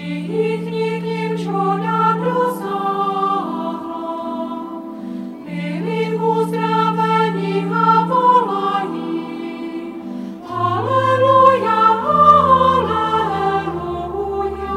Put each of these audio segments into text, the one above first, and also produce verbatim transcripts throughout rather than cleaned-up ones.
Všichni, kým čuda dosáhla, byli uzdraveni a volají. Haleluja, haleluja.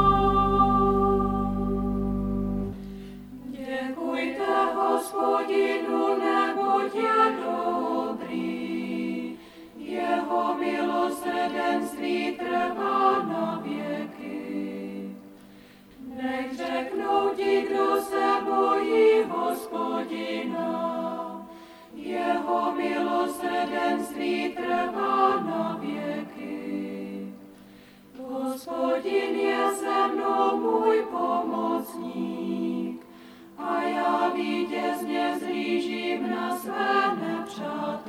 Děkujte Hospodinu, neboť je dobrý, jeho milosrdenství trvá na věky. Nech řeknou ti, kdo se bojí Hospodina, jeho milosrdenství trvá na věky. Hospodin je se mnou můj pomocník, a já vítězně zlížím na své nepřátele.